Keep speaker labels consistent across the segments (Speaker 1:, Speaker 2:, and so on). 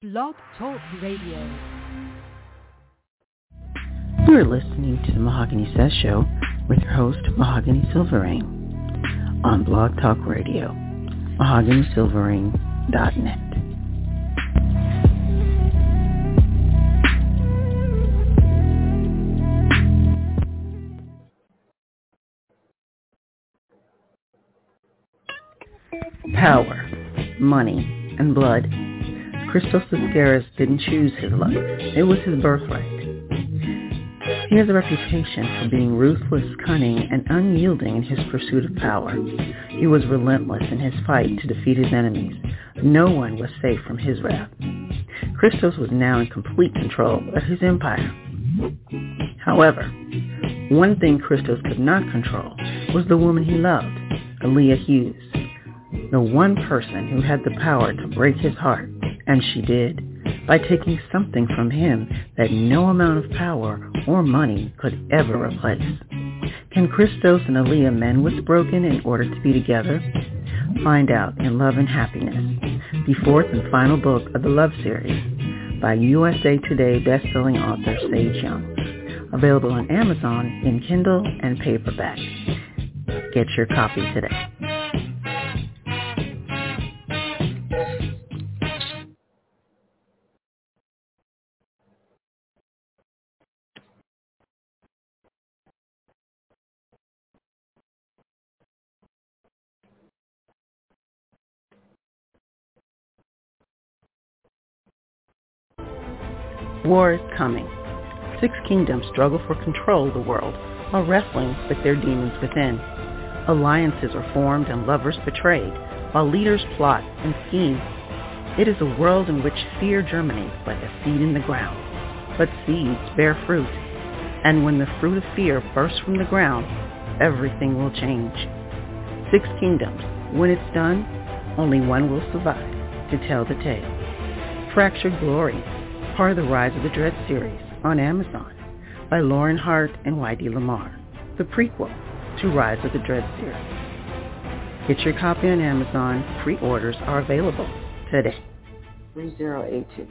Speaker 1: Blog Talk Radio.
Speaker 2: You're listening to the Mahogany Says Show with your host, Mahogany Silverring, on Blog Talk Radio, mahoganysilverring.net. Power, money, and blood. Christos Ascaris didn't choose his luck. It was his birthright. He has a reputation for being ruthless, cunning, and unyielding in his pursuit of power. He was relentless in his fight to defeat his enemies. No one was safe from his wrath. Christos was now in complete control of his empire. However, one thing Christos could not control was the woman he loved, Aaliyah Hughes. The one person who had the power to break his heart, and she did, by taking something from him that no amount of power or money could ever replace. Can Christos and Aaliyah mend what's broken in order to be together? Find out in Love and Happiness, the fourth and final book of the Love series by USA Today bestselling author Sage Young. Available on Amazon in Kindle and paperback. Get your copy today. War is coming. 6 kingdoms struggle for control of the world while wrestling with their demons within. Alliances are formed and lovers betrayed while leaders plot and scheme. It is a world in which fear germinates like a seed in the ground, but seeds bear fruit. And when the fruit of fear bursts from the ground, everything will change. 6 kingdoms. When it's done, only one will survive to tell the tale. Fractured Glory, part of the Rise of the Dread series on Amazon by Lauren Hart and Y.D. Lamar, the prequel to Rise of the Dread series. Get your copy on Amazon. Pre-orders are available today. 3082.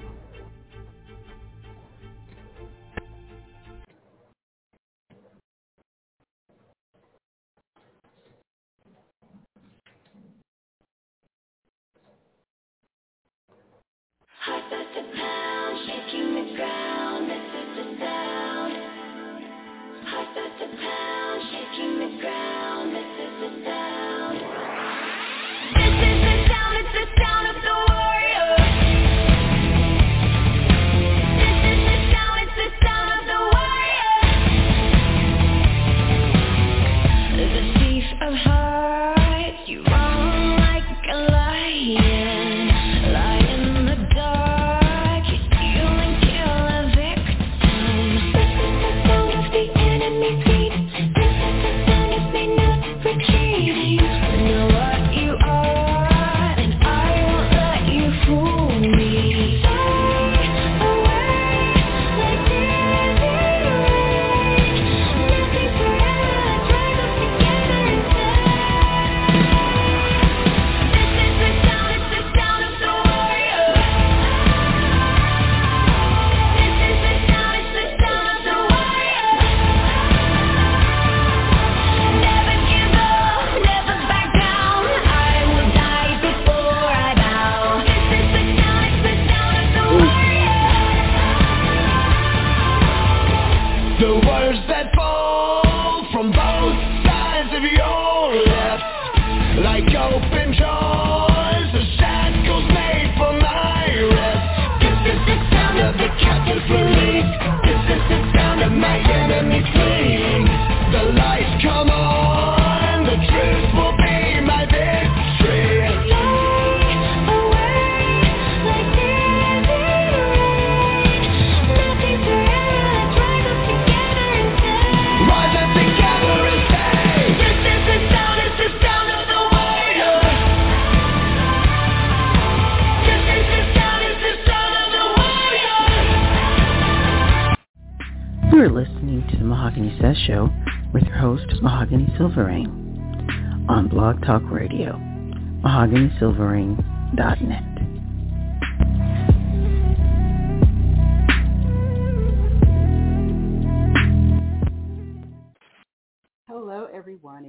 Speaker 3: Heart starts to pound, shaking the ground, this is the sound. Heart starts to pound, shaking the ground, this is the sound. This is the sound, it's the sound of the warrior. This is the sound, it's the sound of the warrior. The thief of hearts, you run like a lion.
Speaker 2: You're listening to the Mahogany Says Show with your host, Mahogany Silverring, on Blog Talk Radio, mahoganysilverring.net.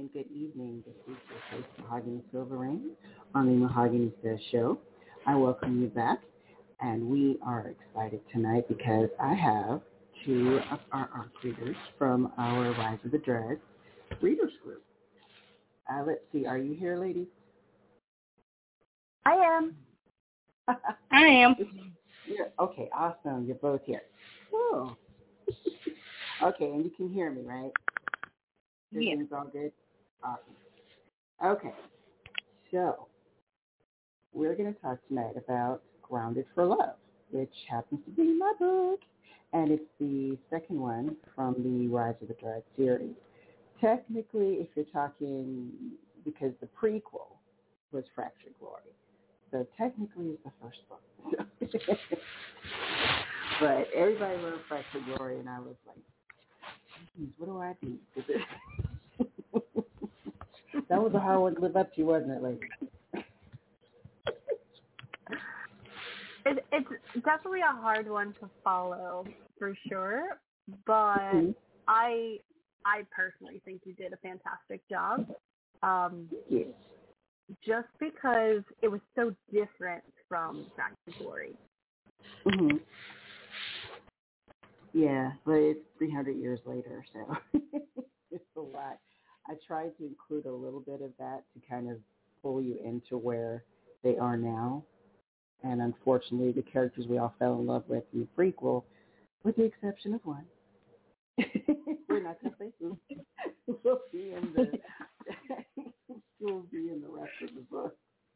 Speaker 2: and good evening. This is your host, Mahogany Silverring, on the Mahogany Says Show. I welcome you back, and we are excited tonight because I have two of our ARC readers from our Rise of the Dreads readers group. Let's see, are you here, ladies?
Speaker 1: I am.
Speaker 4: I am.
Speaker 2: Okay, awesome. You're both here. Cool. Okay, and you can hear me, right? Everything's all good? Awesome. Okay, so we're going to talk tonight about Grounded for Love, which happens to be my book, and it's the second one from the Rise of the Dread series. Technically, if you're talking, because the prequel was Fractured Glory, so technically it's the first book. But everybody loved Fractured Glory, and I was like, what do I do? That was a hard one to live up to, wasn't it, lady?
Speaker 1: It's definitely a hard one to follow, for sure, but I personally think you did a fantastic job.
Speaker 2: Yes.
Speaker 1: Just because it was so different from Fractured Glory.
Speaker 2: Mm-hmm. Yeah, but it's 300 years later, so it's a lot. I tried to include a little bit of that to kind of pull you into where they are now. And unfortunately, the characters we all fell in love with in the prequel, with the exception of one, we're not going to say who, will be in the will be in the rest of the book.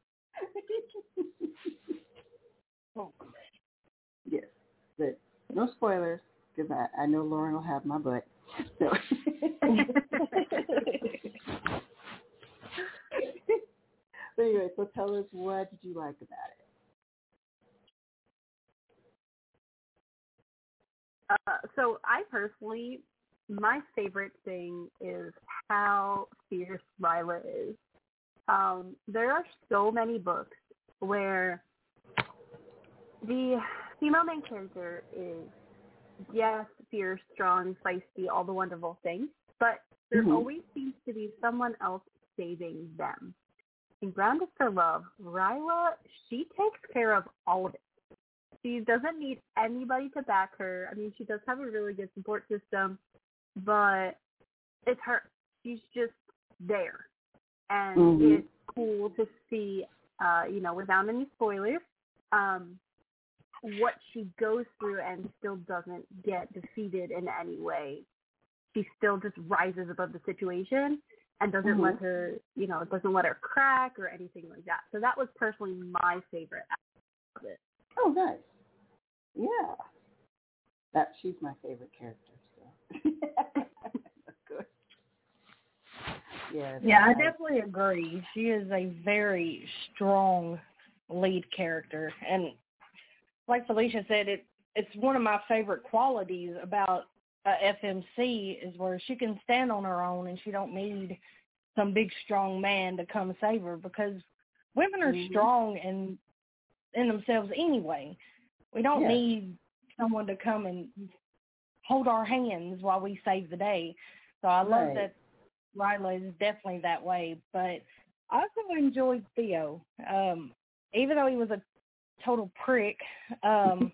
Speaker 2: Yes, but no spoilers, because I know Lauren will have my butt. So. But anyway, so tell us, what did you like about it?
Speaker 1: So I personally, my favorite thing is how fierce Ryla is. There are so many books where the female main character is, yes, fierce, strong, feisty, all the wonderful things, but there always seems to be someone else saving them. In Grounded for Love, Ryla, she takes care of all of it. She doesn't need anybody to back her. I mean, she does have a really good support system, but it's her. She's just there. And it's cool to see, without any spoilers, what she goes through and still doesn't get defeated in any way. She still just rises above the situation and doesn't let her, doesn't let her crack or anything like that. So that was personally my favorite aspect of it.
Speaker 2: Oh, nice. Yeah. She's my favorite character, so. Good. Yes,
Speaker 4: yeah, I definitely agree. She is a very strong lead character. And like Felicia said, it's one of my favorite qualities about FMC is where she can stand on her own and she don't need some big strong man to come save her, because women are strong in themselves anyway. We don't need someone to come and hold our hands while we save the day. So I love that Ryla is definitely that way. But I also enjoyed Theo. Even though he was a total prick, and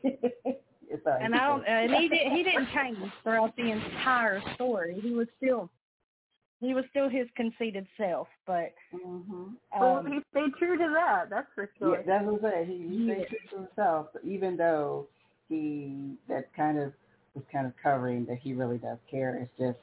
Speaker 4: he didn't change throughout the entire story. He was still his conceited self, but
Speaker 1: he stayed true to that. That's for sure.
Speaker 2: Yeah, that's what I'm saying. He stayed true to himself, even though was kind of covering that he really does care. It's just,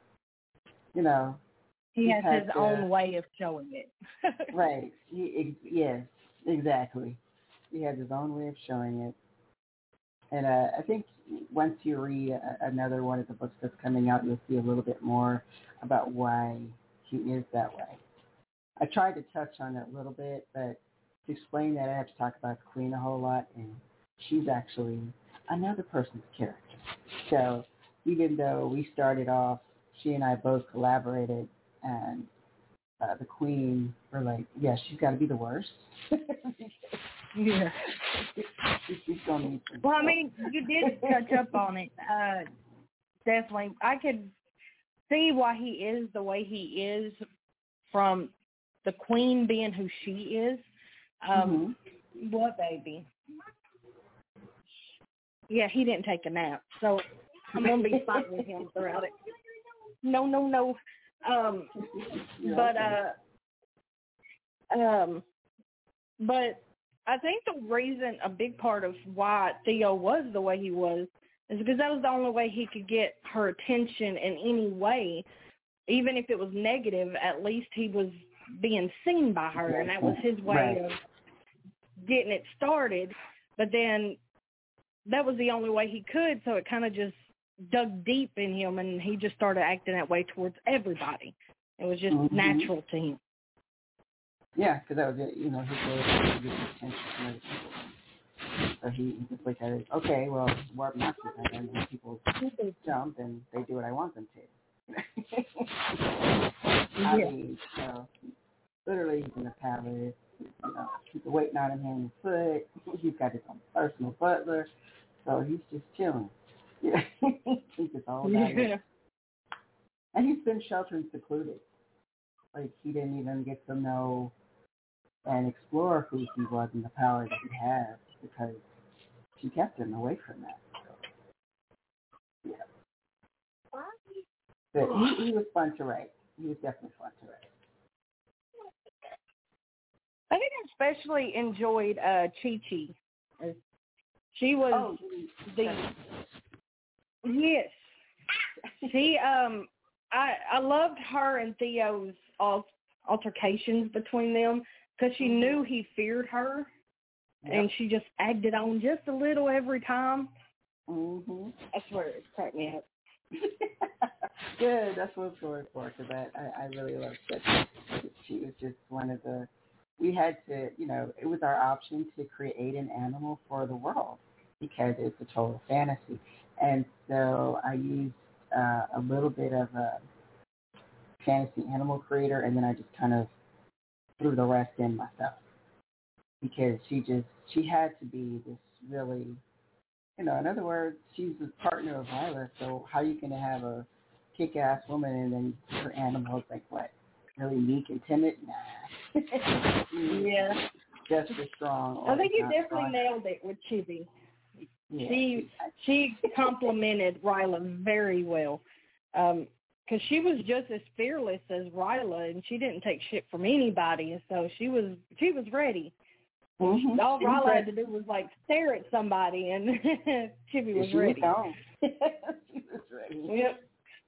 Speaker 4: he has his own way of showing it.
Speaker 2: Right. Yes, exactly. He has his own way of showing it. And I think once you read another one of the books that's coming out, you'll see a little bit more about why he is that way. I tried to touch on it a little bit, but to explain that, I have to talk about the Queen a whole lot, and she's actually another person's character. So even though we started off, she and I both collaborated, and the Queen were like, yeah, she's got to be the worst.
Speaker 4: Yeah. Well, I mean, you did touch up on it. Definitely. I could see why he is the way he is, from the queen being who she is. What baby? Yeah, he didn't take a nap, so I'm gonna be fighting with him throughout it. No. But I think the reason, a big part of why Theo was the way he was, is because that was the only way he could get her attention in any way. Even if it was negative, at least he was being seen by her, and that was his way of getting it started. But then that was the only way he could, so it kind of just dug deep in him, and he just started acting that way towards everybody. It was just natural to him.
Speaker 2: Yeah, because that was it. You know, his way to get attention from other people. So he just looked at it. Okay, well, we're obnoxious, and when people jump, and they do what I want them to. I mean, so literally, he's in the palace. You know, people waiting on him hand and foot. He's got his own personal butler, so he's just chilling. Yeah, he's just all about it. And he's been sheltered and secluded. Like, he didn't even get to know and explore who he was in the power that he had, because she kept him away from that. So, yeah. But he was fun to write. He was definitely fun to write.
Speaker 4: I think I especially enjoyed Chi-Chi. She was yes. She I loved her and Theo's altercations between them, because she knew he feared her, and she just acted on just a little every time. I swear, it cracked me up.
Speaker 2: Good, that's what I was going for, because I really loved that. She was just one of the, we had to, you know, it was our option to create an animal for the world, because it's a total fantasy. And so I used a little bit of a fantasy animal creator, and then I just kind of threw the rest in myself, because she had to be this really, you know, in other words, she's the partner of Lila, so how are you going to have a kick-ass woman and then her animal is like, what, really meek and timid? Nah.
Speaker 4: Yeah.
Speaker 2: Just as strong.
Speaker 4: I think you definitely nailed it with Chibi. Yeah. She complimented Ryla very well, because she was just as fearless as Ryla, and she didn't take shit from anybody, and so she was ready. All Ryla had to do was like stare at somebody, and Chibi was ready.
Speaker 2: She was ready.
Speaker 4: Yep.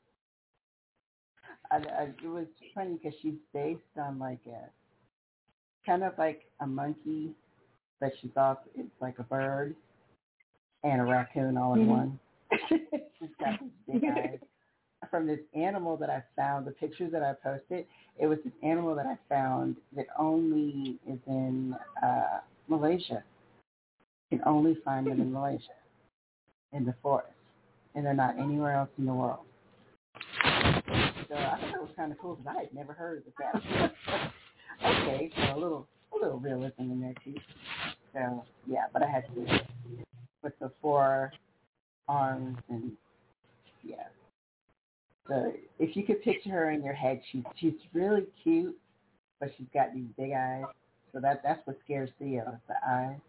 Speaker 2: It was funny because she's based on like a kind of like a monkey, but she's also, it's like a bird and a raccoon all in one. She's got these big eyes. From this animal that I found, the pictures that I posted, it was this animal that I found that only is in Malaysia. You can only find them in Malaysia, in the forest, and they're not anywhere else in the world. So I thought that was kind of cool, because I had never heard of that. Okay, so a little realism in there too. So yeah, but I had to do it with the 4 arms, and yeah. So if you could picture her in your head, she's really cute, but she's got these big eyes. So that's what scares Theo, is the eyes.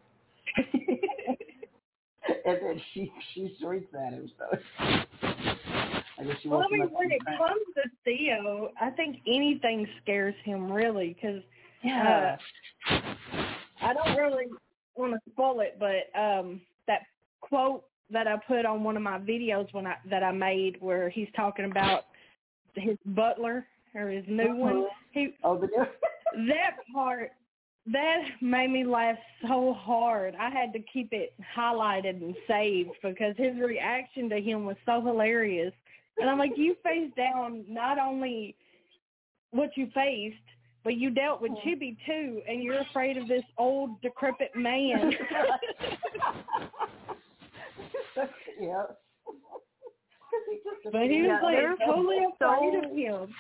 Speaker 2: And then she shrieks at him. So I guess she
Speaker 4: when it comes to Theo, I think anything scares him, really, because I don't really want to spoil it, but that quote that I put on one of my videos that I made, where he's talking about his butler or his new one. That part, that made me laugh so hard. I had to keep it highlighted and saved, because his reaction to him was so hilarious. And I'm like, you faced down not only what you faced, but you dealt with Chibi too, and you're afraid of this old, decrepit man.
Speaker 2: Yeah.
Speaker 4: But he was like totally afraid of him.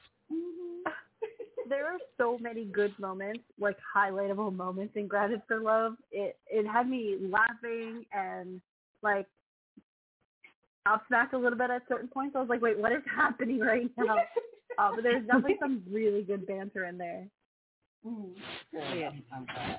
Speaker 1: There are so many good moments, like highlightable moments in Grounded for Love. It had me laughing and like gobsmacked a little bit at certain points. I was like, wait, what is happening right now? But there's definitely some really good banter in there.
Speaker 2: Good.
Speaker 4: Yeah.
Speaker 2: I'm glad.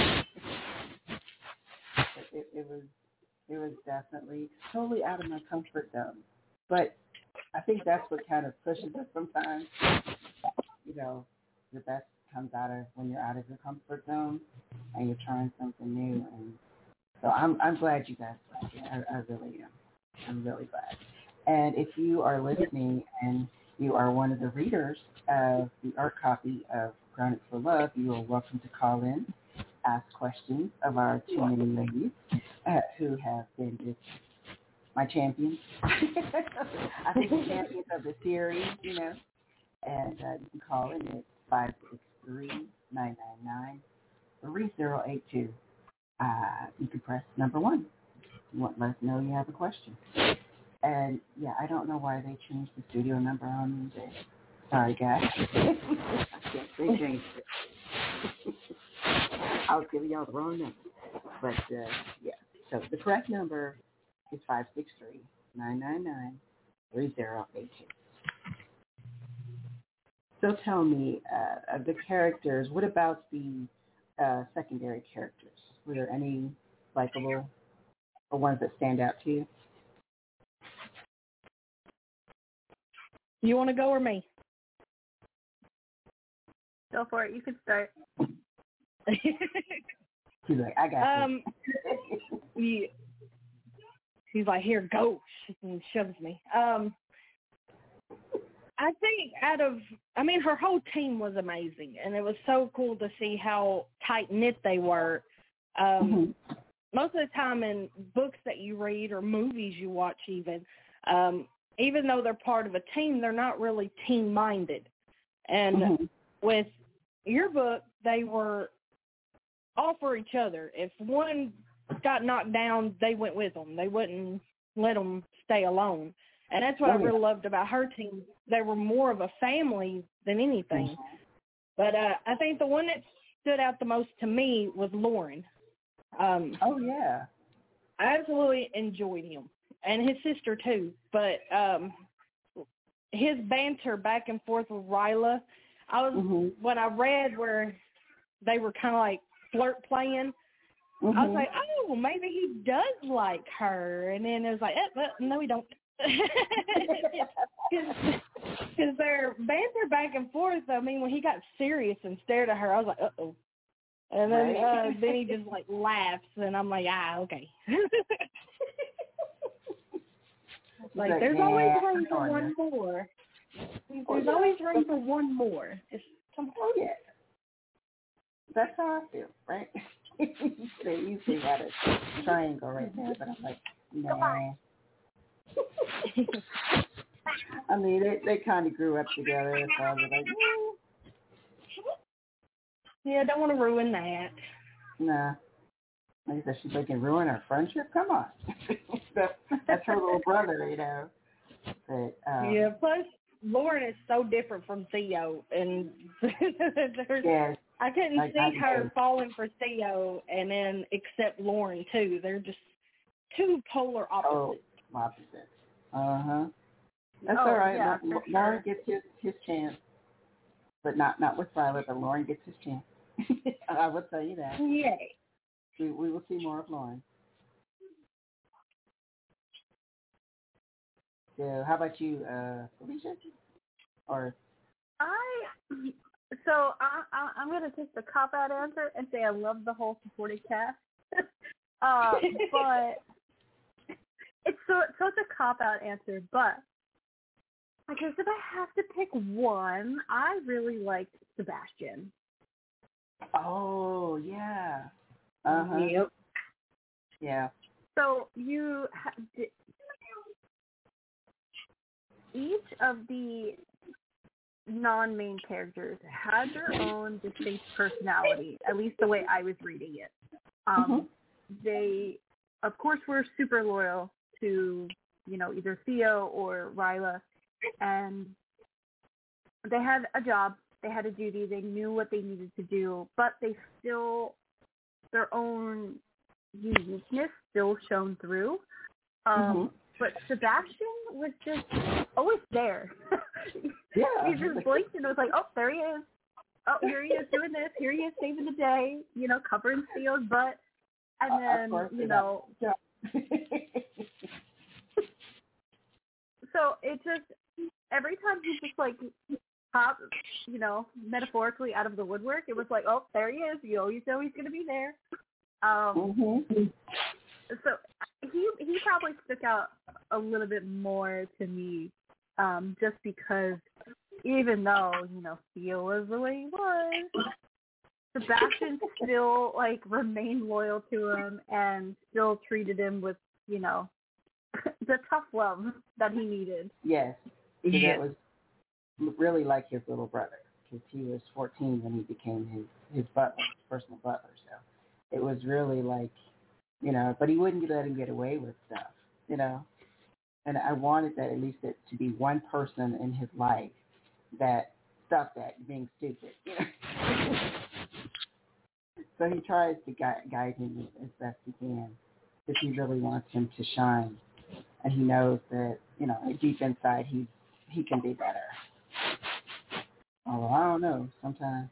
Speaker 2: It was definitely totally out of my comfort zone. But I think that's what kind of pushes us sometimes. You know, the best comes out of when you're out of your comfort zone and you're trying something new. And so I'm glad you guys like it. I really am. I'm really glad. And if you are listening and you are one of the readers of the art copy of Grounded for Love, you are welcome to call in, ask questions of our two many ladies who have been just my champions. I think the champions of the series, you know. And you can call in at 563-999-3082. You can press number 1. Let us know you have a question. And, yeah, I don't know why they changed the studio number on me. Sorry, guys. I guess they changed it. I was giving y'all the wrong number. But, yeah. So the correct number is 563-999-3082. So tell me, of the characters, what about the secondary characters? Were there any likable or ones that stand out to you?
Speaker 4: You want to go or me?
Speaker 1: Go for it. You can start.
Speaker 2: She's like, I got you.
Speaker 4: Yeah. She's like, here, go, and shoves me. I think her whole team was amazing, and it was so cool to see how tight-knit they were. Most of the time in books that you read or movies you watch even though they're part of a team, they're not really team-minded. And with your book, they were all for each other. If one got knocked down, they went with them. They wouldn't let them stay alone. And that's what I really loved about her team. They were more of a family than anything. But I think the one that stood out the most to me was Lauren.
Speaker 2: Oh, yeah.
Speaker 4: I absolutely enjoyed him. And his sister, too. But his banter back and forth with Ryla, when I read where they were kind of like flirt playing, I was like, oh, maybe he does like her. And then it was like, no, he don't. Because their banter back and forth, I mean, when he got serious and stared at her, I was like, uh-oh. And then then he just, like, laughs, and I'm like, okay. Like, there's always room for one more. There's always room for one more. Just come on.
Speaker 2: Oh, yeah. That's how I feel, right? You see how the triangle right there, but I'm like, no. I mean, they kind of grew up together, so I was like,
Speaker 4: yeah, don't want to ruin that.
Speaker 2: Nah. Like I said, she's like, ruin our friendship? Come on. That's her little brother, you know. But,
Speaker 4: yeah, plus Lauren is so different from Theo, and I couldn't see her falling for Theo and then accept Lauren, too. They're just two polar opposites.
Speaker 2: Oh, opposites. Uh-huh. That's all right.
Speaker 1: Yeah,
Speaker 2: Lauren gets his chance, but not with Violet, but Lauren gets his chance. I will tell you that.
Speaker 4: Yay.
Speaker 2: We will see more of Lauren. So how about you, Felicia? Or
Speaker 1: I'm going to take the cop-out answer and say I love the whole supporting cast. But it's such a cop-out answer, but I guess if I have to pick one, I really liked Sebastian.
Speaker 2: Oh, yeah. Uh-huh.
Speaker 4: Yep.
Speaker 2: Yeah.
Speaker 1: So each of the non-main characters had their own distinct personality, at least the way I was reading it. They, of course, were super loyal to, either Theo or Ryla, and they had a job, they had a duty, they knew what they needed to do, but they still, their own uniqueness still shone through. For but Sebastian was just always there.
Speaker 2: Yeah.
Speaker 1: He just blinked and it was like, oh, there he is. Oh, here he is doing this. Here he is saving the day, covering Theo's butt. And then, so it just, every time he just like popped, metaphorically out of the woodwork, it was like, oh, there he is. You always know he's going to be there. So he probably stuck out a little bit more to me, just because even though, Theo was the way he was, Sebastian still, remained loyal to him and still treated him with, the tough love that he needed.
Speaker 2: Yes. That was really like his little brother, because he was 14 when he became his butler, his personal butler. So it was really like, but he wouldn't let him get away with stuff, And I wanted that, at least that, to be one person in his life that stopped that being stupid. So he tries to guide him as best he can, because he really wants him to shine, and he knows that deep inside he can be better. Although I don't know, sometimes.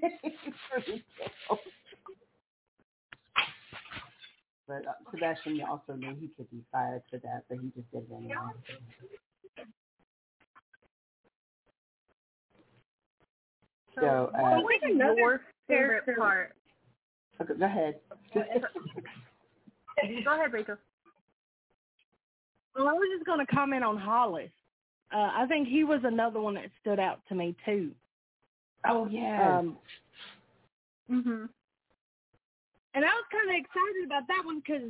Speaker 2: But Sebastian also knew he could be fired for that, but he just did it anyway. So,
Speaker 1: what was your favorite part?
Speaker 2: Okay, go ahead.
Speaker 1: Go ahead, Rachel.
Speaker 4: Well, I was just going to comment on Hollis. I think he was another one that stood out to me, too.
Speaker 2: Oh, yeah.
Speaker 4: And I was kind of excited about that one because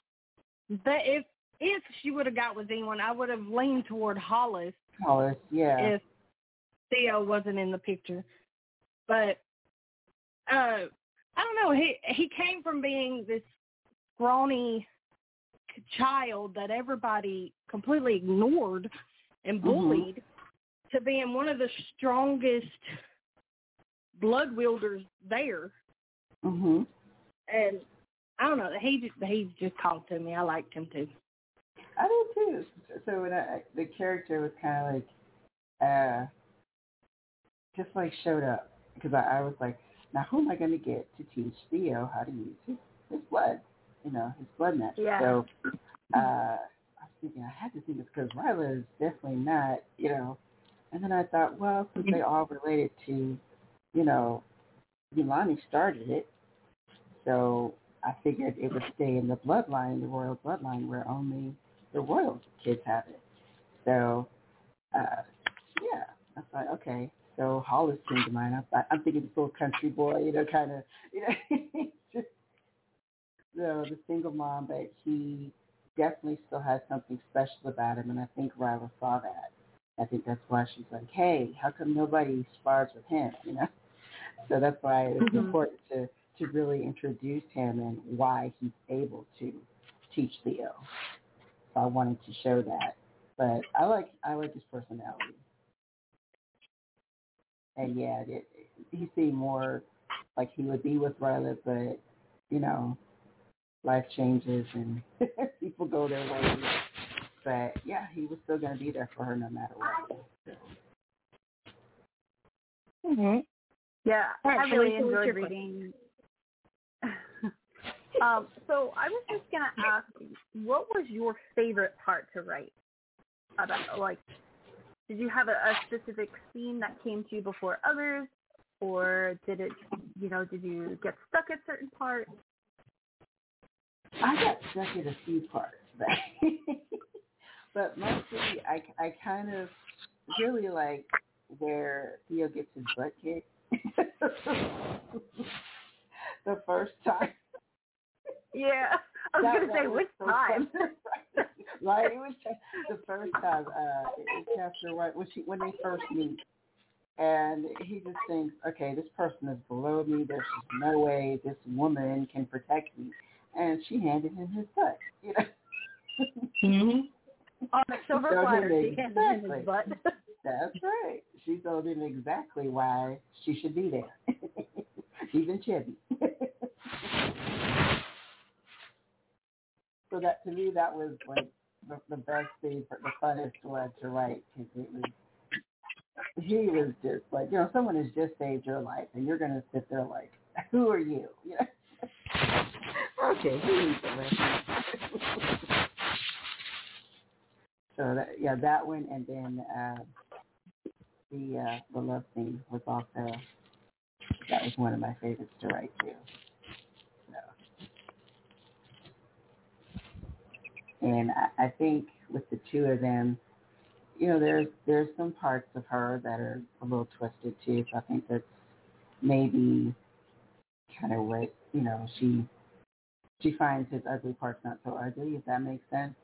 Speaker 4: if she would have got with anyone, I would have leaned toward Hollis.
Speaker 2: Hollis, yeah.
Speaker 4: If Theo wasn't in the picture. But I don't know. He came from being this scrawny child that everybody completely ignored and bullied to being one of the strongest blood wielders there. And I don't know. He just talked to me. I liked him too.
Speaker 2: I do too. So when the character was kind of like, just like showed up, because I was like, now who am I going to get to teach Theo how to use his blood, his blood magic.
Speaker 1: Yeah.
Speaker 2: So I was thinking, I had to think it's because Ryla is definitely not, And then I thought, well, since they all related to, Yulani started it, so I figured it would stay in the bloodline, the royal bloodline, where only the royal kids have it. So, yeah, I thought, okay. So Hollis came to mind. I'm thinking this little country boy, kind of, just the single mom, but he definitely still has something special about him, and I think Ryla saw that. I think that's why she's like, hey, how come nobody spars with him, So that's why it's important to really introduce him and why he's able to teach Theo. So I wanted to show that. But I like his personality. And yeah, he seemed more like he would be with Ryla, but, life changes and people go their ways. But yeah, he was still going to be there for her no matter what.
Speaker 1: Yeah, I really enjoyed reading. So I was just going to ask, what was your favorite part to write about? Did you have a specific scene that came to you before others, or did it, did you get stuck at certain parts?
Speaker 2: I got stuck at a few parts, but mostly I kind of really like where Theo gets his butt kicked the first time.
Speaker 1: Yeah, I was going to say, which time?
Speaker 2: Right, it was the first time in chapter 1 when they first meet, and he just thinks, okay, this person is below me. There's just no way this woman can protect me, and she handed him his butt.
Speaker 1: On a silver platter, she handed him his butt.
Speaker 2: That's right. She told him exactly why she should be there, even Chevy. So that, to me, that was like the best thing, the funnest one to write because he was just like, someone has just saved your life, and you're gonna sit there like, who are you? Okay, who needs a lesson? So that one, and then the love scene was also, that was one of my favorites to write too. So, and I think with the two of them, there's some parts of her that are a little twisted too. So I think that's maybe kind of what she finds his ugly parts not so ugly, if that makes sense.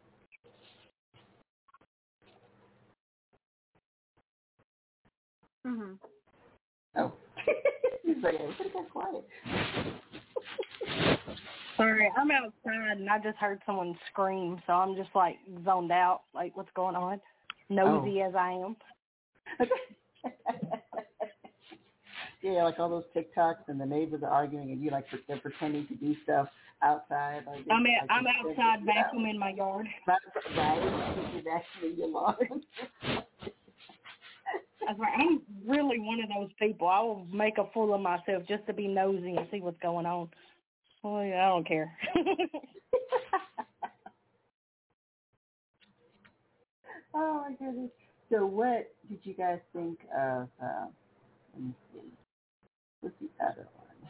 Speaker 1: Mhm.
Speaker 2: Oh, he's like, everybody got quiet.
Speaker 4: Sorry, I'm outside and I just heard someone scream, so I'm just like zoned out, like what's going on? Nosy as I am.
Speaker 2: Yeah, like all those TikToks and the neighbors are arguing, and they're pretending to do stuff outside.
Speaker 4: I'm outside vacuuming my yard.
Speaker 2: Right, you're vacuuming your lawn.
Speaker 4: I was like, I'm really one of those people. I will make a fool of myself just to be nosy and see what's going on. Well, yeah, I don't care.
Speaker 2: Oh my goodness! So, what did you guys think of? Let me see. What's the other one?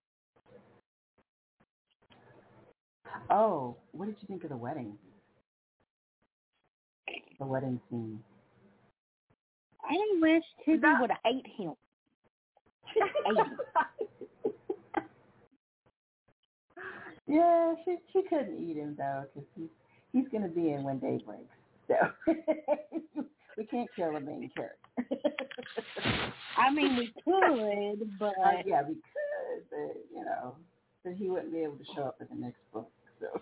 Speaker 2: Oh, what did you think of the wedding? The wedding scene.
Speaker 4: I wish Tibby would have ate him.
Speaker 2: Yeah, she couldn't eat him though, because he's going to be in when day breaks. So we can't kill a main character.
Speaker 4: I mean, we could, but
Speaker 2: yeah, we could, but but he wouldn't be able to show up in the next book. So,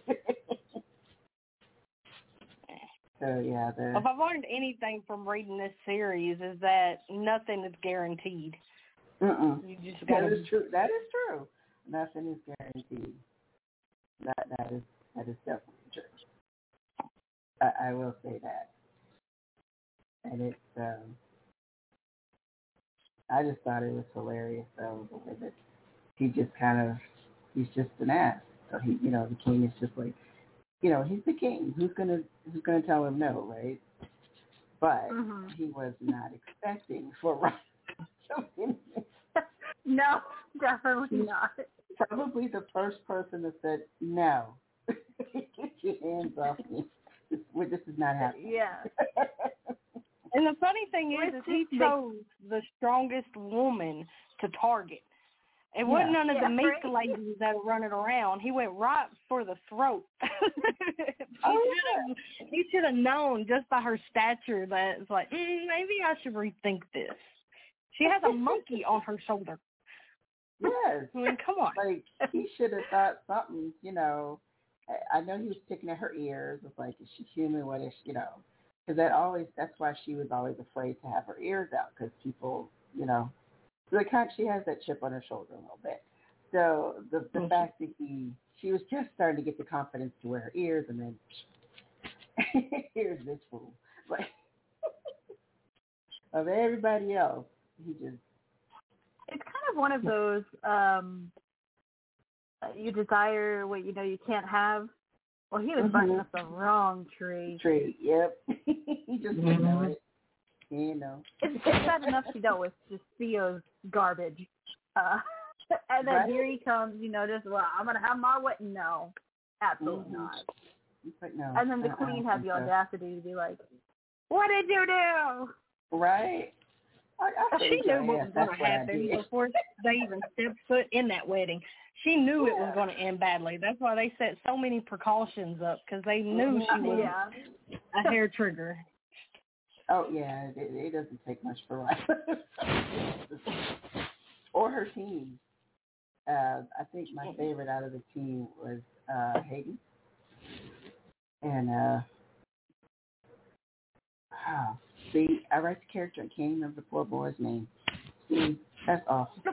Speaker 2: yeah.
Speaker 4: If I've learned anything from reading this series, is that nothing is guaranteed. You just gotta...
Speaker 2: That is true. That is true. Nothing is guaranteed. That is definitely true. I will say that. And it's I just thought it was hilarious though, the way that he's just an ass. So the king is just like, he's the king. Who's gonna tell him no, right? But he was not expecting for Ryan.
Speaker 1: No, definitely not.
Speaker 2: Probably the first person that said no. Get your hands off me. This is not happening.
Speaker 1: Yeah.
Speaker 4: And the funny thing is he chose the strongest woman to target. It wasn't none of the meek ladies that were running around. He went right for the throat. He should have known just by her stature that it's like, maybe I should rethink this. She has a monkey on her shoulder.
Speaker 2: Yes.
Speaker 4: I mean, come on.
Speaker 2: Like, he should have thought something, I know he was picking at her ears. It's like, is she human? What is she, because that's why she was always afraid to have her ears out, because people, she has that chip on her shoulder a little bit. So the fact that she was just starting to get the confidence to wear her ears, and then here's this fool. Like, of everybody else, he just.
Speaker 1: It's kind of one of those you desire what you can't have. Well, he was barking up the wrong tree.
Speaker 2: Yep. He just didn't know it.
Speaker 1: It's bad enough she dealt with just Theo's garbage. And then here he comes, just, I'm going to have my way. No, absolutely not.
Speaker 2: Like, no.
Speaker 1: And then the queen had the audacity to be like, what did you do?
Speaker 2: Right.
Speaker 4: She knew what was going to happen before they even stepped foot in that wedding. She knew it was going to end badly. That's why they set so many precautions up, because they knew she was a hair trigger.
Speaker 2: Oh, yeah. It doesn't take much for Ryla. Or her team. I think my favorite out of the team was Hayden. And, see, I write the character. I can't remember the poor boy's name. See, that's awful.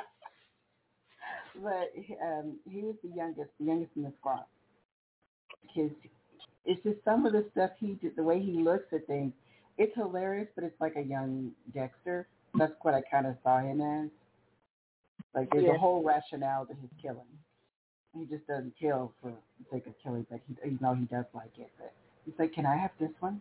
Speaker 2: But he was the youngest in the squad. it's just some of the stuff he did, the way he looks at things. It's hilarious, but it's like a young Dexter. That's what I kind of saw him as. Like there's a whole rationale to his killing. He just doesn't kill for the sake of killing, but he does like it. But he's like, can I have this one?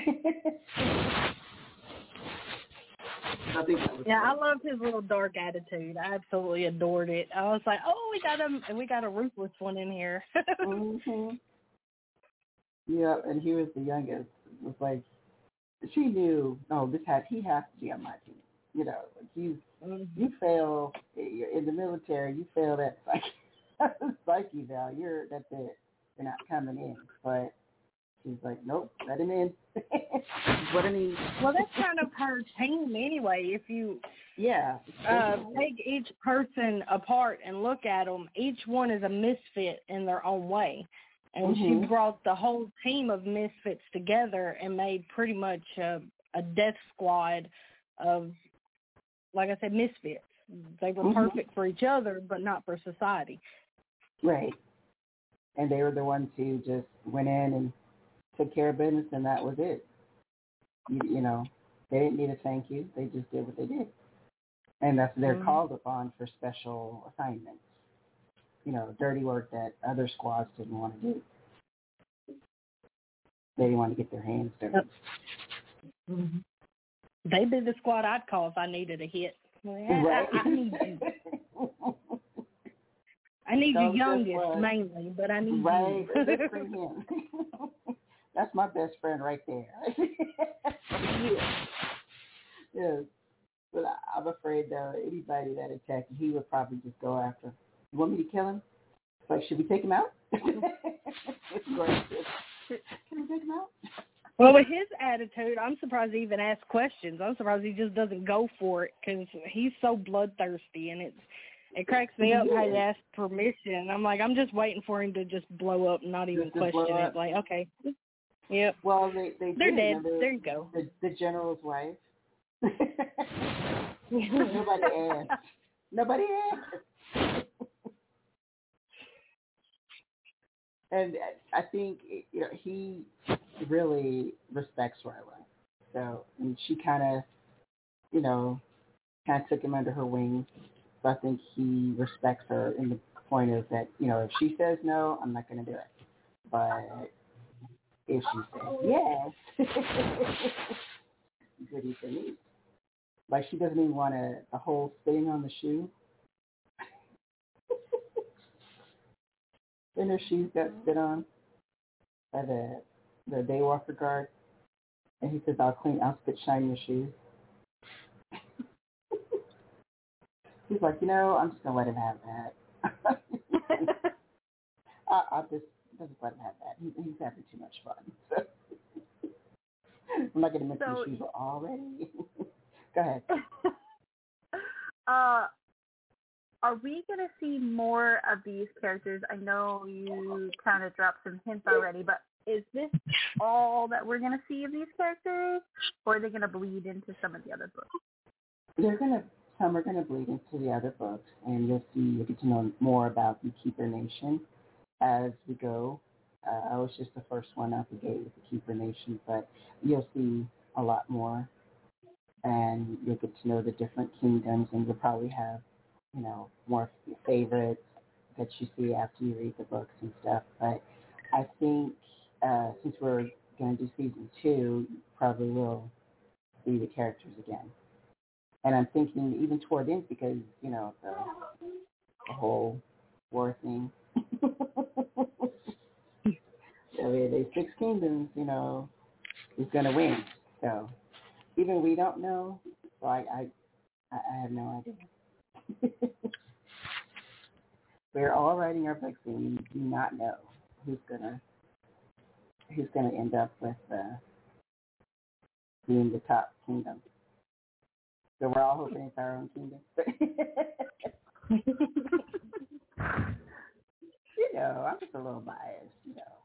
Speaker 4: I loved his little dark attitude. I absolutely adored it. I was like, oh, we got a ruthless one in here.
Speaker 2: Mm-hmm. Yeah, and he was the youngest. It was like she knew, he has to be on my team. You know, like you fail in the military, you fail that psych eval. That's it. You're not coming in. But she's like, nope, let him in. What I mean.
Speaker 4: Well, that's kind of her team anyway. If you take each person apart and look at them, each one is a misfit in their own way. And she brought the whole team of misfits together and made pretty much a death squad of, like I said, misfits. They were perfect for each other, but not for society.
Speaker 2: Right. And they were the ones who just went in and took care of business, and that was it. You know, they didn't need a thank you. They just did what they did. And they're called upon for special assignments. You know, dirty work that other squads didn't want to do. They didn't want to get their hands dirty.
Speaker 4: Mm-hmm. They'd be the squad I'd call if I needed a hit.
Speaker 2: Right.
Speaker 4: I need you. I need you youngest mainly, but I need
Speaker 2: you.
Speaker 4: Right.
Speaker 2: Bring him. That's my best friend right there. Yes. But I'm afraid anybody that attacked him, he would probably just go after. You want me to kill him? It's like, should we take him out? It's great. Can we take him out?
Speaker 4: Well, with his attitude, I'm surprised he even asks questions. I'm surprised he just doesn't go for it because he's so bloodthirsty, and it cracks me up how he asks permission. I'm like, I'm just waiting for him to just blow up and not even question it. Like, okay. Yep.
Speaker 2: Well, they're
Speaker 4: dead. There you go.
Speaker 2: The general's wife. Nobody asked. And I think, you know, he really respects Ryla. So, and she kind of took him under her wing. So I think he respects her in the point of that, you know, if she says no, I'm not going to do it. But if she says yes, goody for me. Like, she doesn't even want a whole spitting on the shoe. Then her shoes got spit on by the daywalker guard. And he says, I'll spit shine your shoes. He's like, you know, I'm just going to let him have that. I'll just let him have that. He's having too much fun. So I'm not going to miss his shoes already. Go ahead.
Speaker 1: Are we going to see more of these characters? I know you kind of dropped some hints already, but is this all that we're going to see of these characters, or are they going to bleed into some of the other books?
Speaker 2: Some are going to bleed into the other books, and you'll get to know more about the Keeper Nation as we go. I was just the first one out the gate with the Keeper Nation, but you'll see a lot more, and you'll get to know the different kingdoms, and you'll probably have, you know, more favorites that you see after you read the books and stuff. But I think since we're going to do season 2, you probably will see the characters again. And I'm thinking even toward the end, because, you know, the whole war thing. I mean, there's 6 kingdoms, you know, who's going to win. So even we don't know. So I have no idea. We're all writing our books, and we do not know who's gonna end up with being the top kingdom. So we're all hoping it's our own kingdom. You know, I'm just a little biased, you know.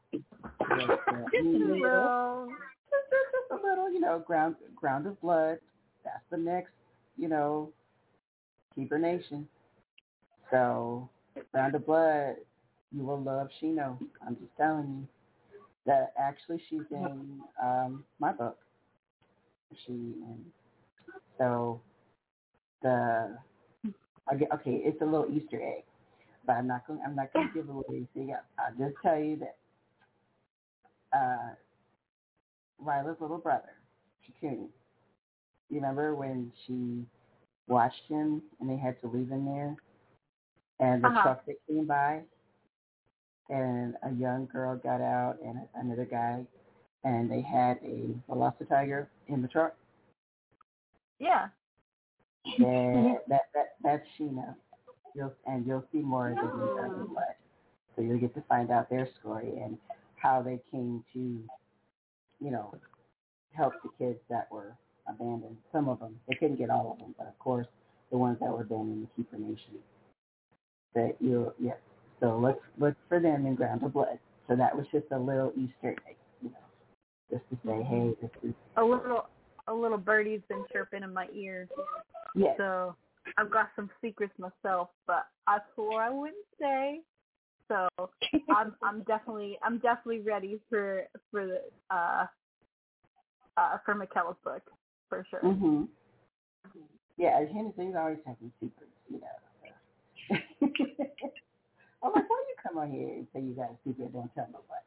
Speaker 2: Just a little, you know, ground of blood. That's the next, you know, Keeper Nation. So, Ground of Blood, you will love Shino. I'm just telling you. Actually, she's in my book. So the okay, it's a little Easter egg, but I'm not going to give away anything else. I'll just tell you that Ryla's little brother, Shakuni. You remember when she watched him and they had to leave him there, and the truck that came by, and a young girl got out and another guy, and they had a Velocitiger in the truck.
Speaker 1: Yeah.
Speaker 2: That's Sheena. You'll see more of them in Dragon Blood. So you'll get to find out their story and how they came to, help the kids that were abandoned. Some of them. They couldn't get all of them, but of course the ones that were abandoned in the Keeper Nation. So look for them in Ground of Blood. So that was just a little Easter egg, just to say, hey, this is
Speaker 1: a little birdie's been chirping in my ear.
Speaker 2: Yes.
Speaker 1: So I've got some secrets myself, but I swore I wouldn't say. So I'm definitely ready for Michaela's book for sure.
Speaker 2: Mhm. Yeah, Hennessy's always having secrets, I'm like, why do you come on here and say you got a secret? Don't tell nobody.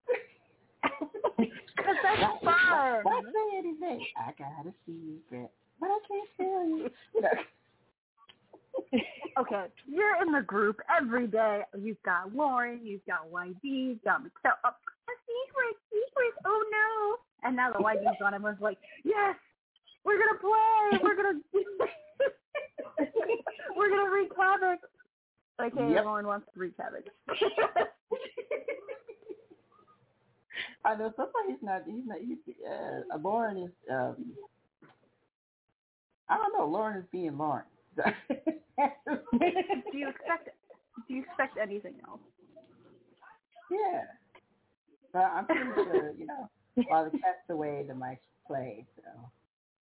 Speaker 1: Because that's fun.
Speaker 2: Why say anything? I got a secret, but I can't tell you.
Speaker 1: Okay, you're in the group every day. You've got Lauren, you've got YD, you've got Michelle. Oh, a secret, oh no. And now the YD's on and was like, yes, we're going to play. We're going to wreak havoc. Okay,
Speaker 2: yep.
Speaker 1: Lauren wants to wreak havoc.
Speaker 2: I know somebody's not, Lauren is, I don't know, Lauren is being Lauren.
Speaker 1: Do you expect anything else?
Speaker 2: Yeah. But I'm pretty sure, while the cat's away, the mice play, so.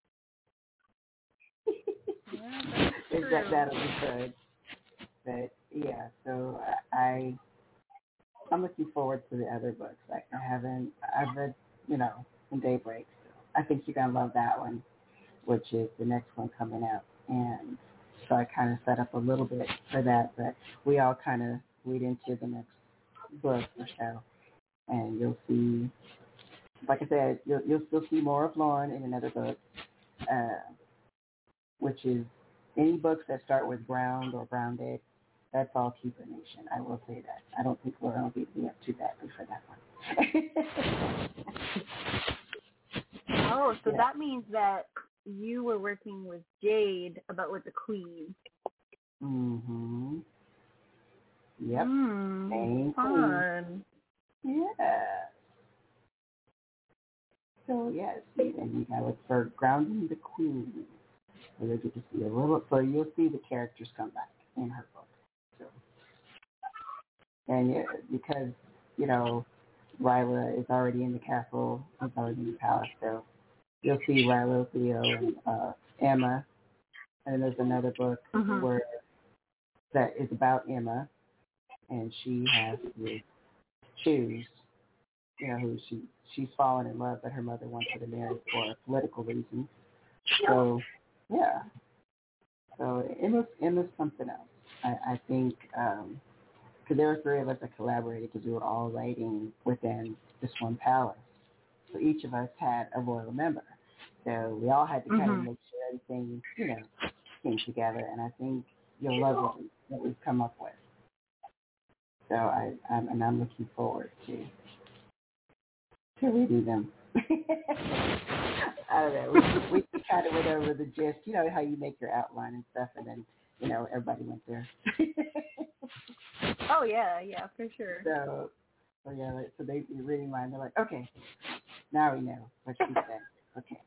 Speaker 1: Yeah,
Speaker 2: that'll be good. But, yeah, so I'm looking forward to the other books. Like, I've read, in Daybreak. So I think you're going to love that one, which is the next one coming out. And so I kind of set up a little bit for that, but we all kind of lead into the next book or so. And you'll see, like I said, you'll still see more of Lauren in another book, which is any books that start with Ground or Grounded. That's all Keeper Nation. I will say that. I don't think Lauren will beat me up too badly for that one.
Speaker 1: Oh, so that means that you were working with Jade with the Queen.
Speaker 2: Mm-hmm. Yep.
Speaker 1: Same fun.
Speaker 2: Yeah. So, yes, and you got to look for Grounding the Queen. So you'll get to see you'll see the characters come back in her book. So, and because, Ryla is already in the castle, is already in the palace, so you'll see Ryla, Theo, and Emma. And then there's another book where that is about Emma, and she has to choose, who she's fallen in love, but her mother wants her to marry for political reasons. So, yeah. So Emma's something else. I think, because there were three of us that collaborated to do all writing within this one palace. So each of us had a royal member. So we all had to kind of make sure everything, came together. And I think you'll love what we've come up with. So I'm looking forward to reading them. I don't know. We kind of went over the gist, how you make your outline and stuff, and then, everybody went there.
Speaker 1: Oh, yeah, for sure.
Speaker 2: So they be reading mine. They're like, okay, now we know what she said. Okay.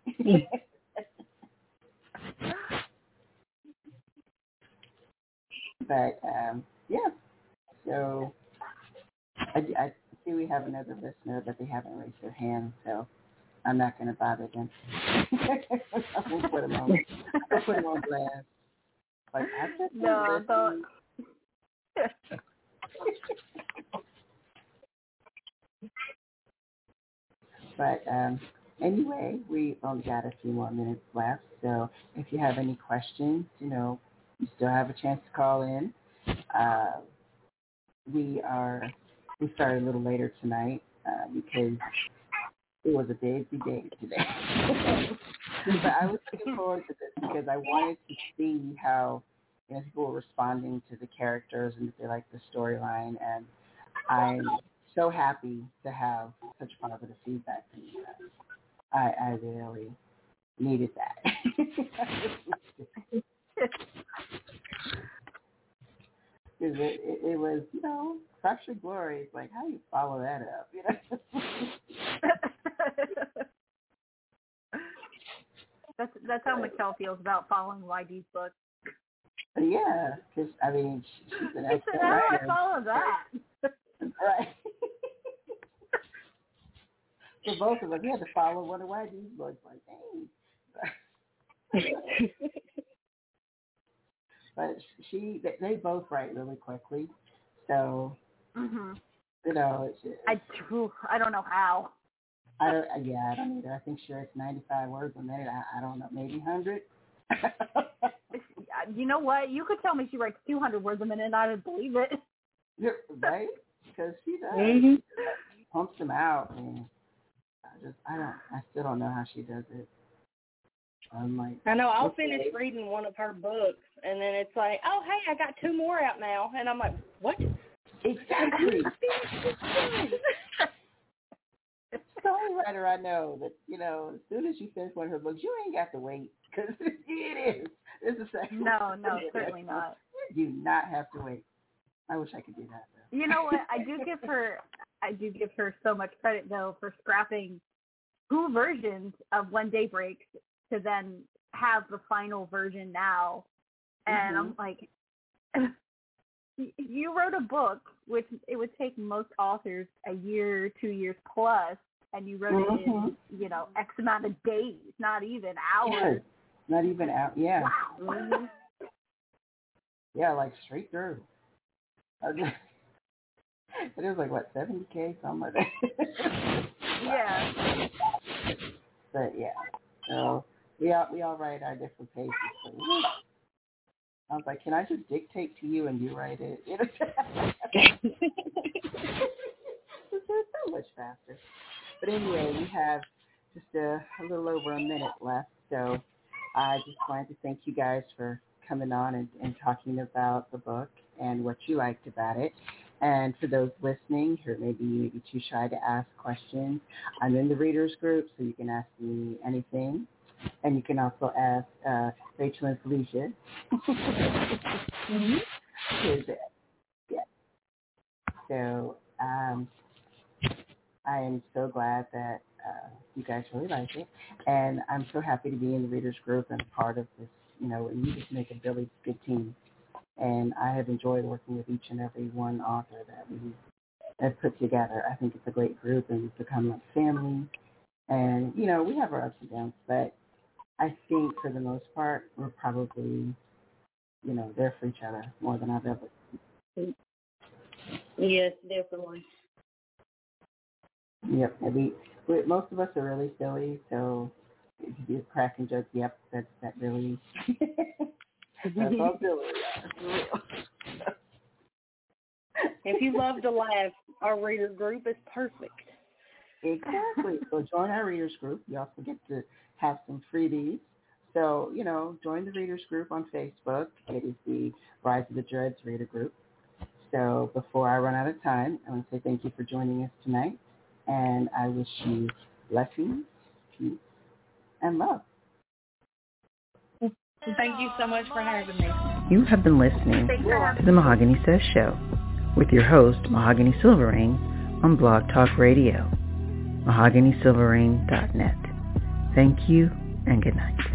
Speaker 2: But, yeah. So I see we have another listener, but they haven't raised their hand, so I'm not going to bother them. We'll put them on blast. Like, I just
Speaker 1: don't.
Speaker 2: But anyway, we only got a few more minutes left. So if you have any questions, you still have a chance to call in. We started a little later tonight because it was a busy day today. But I was looking forward to this because I wanted to see how people were responding to the characters and if they liked the storyline. And I'm so happy to have such positive feedback from you guys. I really needed that. Because it was, Fractured Glory. It's like, how do you follow that up?
Speaker 1: That's how Michelle feels about following YD's book.
Speaker 2: Yeah, because, she's an expert.
Speaker 1: How do I follow that?
Speaker 2: Right. For both of us, we had to follow one of YD's books. Like, dang. But they both write really quickly. So, it's just,
Speaker 1: I don't know how.
Speaker 2: I don't either. I think it's 95 words a minute. I don't know, maybe 100.
Speaker 1: You know what? You could tell me she writes 200 words a minute and I would believe it.
Speaker 2: Yeah, right? Because she does.
Speaker 4: Mm-hmm.
Speaker 2: She pumps them out, and I still don't know how she does it. I'm like,
Speaker 4: I know. I'll finish reading one of her books, and then it's like, oh, hey, I got 2 more out now, and I'm like, what?
Speaker 2: Exactly. The only writer I know that, as soon as you finish one of her books, you ain't got to wait, because it is. It's a second.
Speaker 1: No, certainly not.
Speaker 2: You do not have to wait. I wish I could do that, though.
Speaker 1: You know what? I do give her so much credit, though, for scrapping 2 versions of When Day Breaks to then have the final version now. And I'm like, you wrote a book, which it would take most authors a year, 2 years plus, and you wrote it in, X amount of days, not even hours.
Speaker 2: Yes. Not even out, yeah.
Speaker 1: Wow.
Speaker 2: Yeah, like straight through. It was like, what, 70K, something like that?
Speaker 1: Yeah.
Speaker 2: But, yeah. So, we all write our different paces. So, I was like, can I just dictate to you and you write it? It's so much faster. But anyway, we have just a little over a minute left. So I just wanted to thank you guys for coming on and talking about the book and what you liked about it. And for those listening who maybe you may be too shy to ask questions, I'm in the readers group, so you can ask me anything. And you can also ask Rachel and Felicia. Yeah. So I am so glad that you guys really like it. And I'm so happy to be in the readers group and a part of this, and you just make a really good team. And I have enjoyed working with each and every one author that we have put together. I think it's a great group, and we've become like family. And, we have our ups and downs, but I think for the most part, we're probably, there for each other more than I've ever.
Speaker 4: Yes, definitely.
Speaker 2: Yep. Most of us are really silly, so if you do crack and joke, yep, that really, that's all silly. For real.
Speaker 4: If you love to laugh, our reader group is perfect.
Speaker 2: Exactly. So join our readers group. You also get to have some freebies. So, join the readers group on Facebook. It is the Rise of the Dreads reader group. So before I run out of time, I want to say thank you for joining us tonight. And I wish you blessings, peace, and love.
Speaker 4: Thank you so much for having me.
Speaker 2: You have been listening to the Mahogany Says Show with your host, Mahogany Silverring, on Blog Talk Radio, mahoganysilverring.net. Thank you and good night.